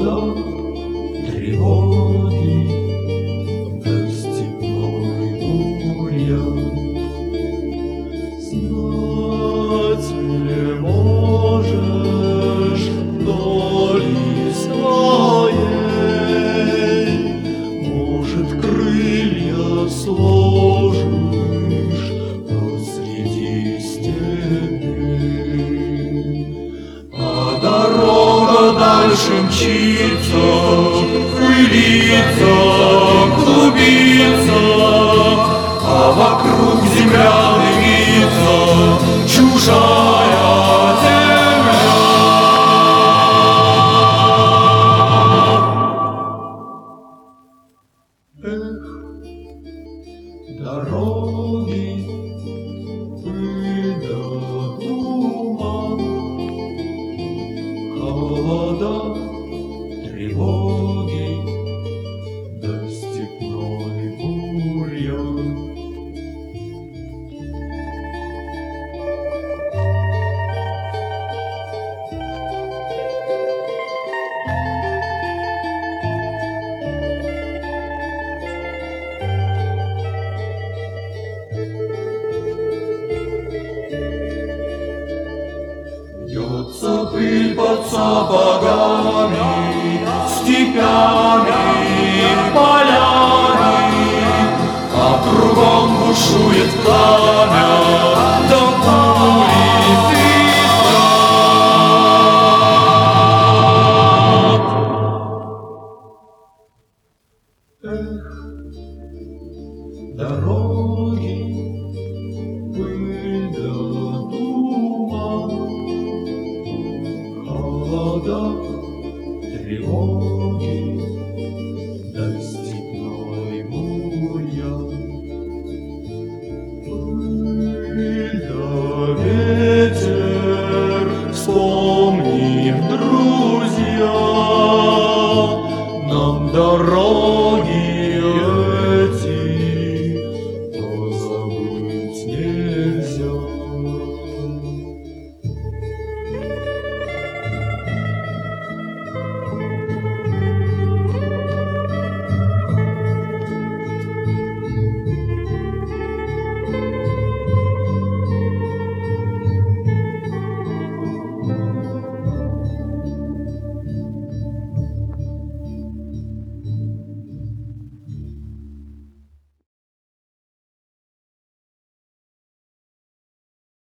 холода, тревоги, да степной бурьян. Знать ли можешь доли своей, может, крылья сложишь посреди степей, а дорога дальше мчится, пылится, клубится, а вокруг земля дымится, чужая земля. Эх, дороги, пыль да туман, холода, тревоги, да степной бурьян. Бьется пыль под сапогами, степями, полями, а кругом бушует пламя, да пули свистят. Эх, дороги, пыль да туман, холода, тревоги,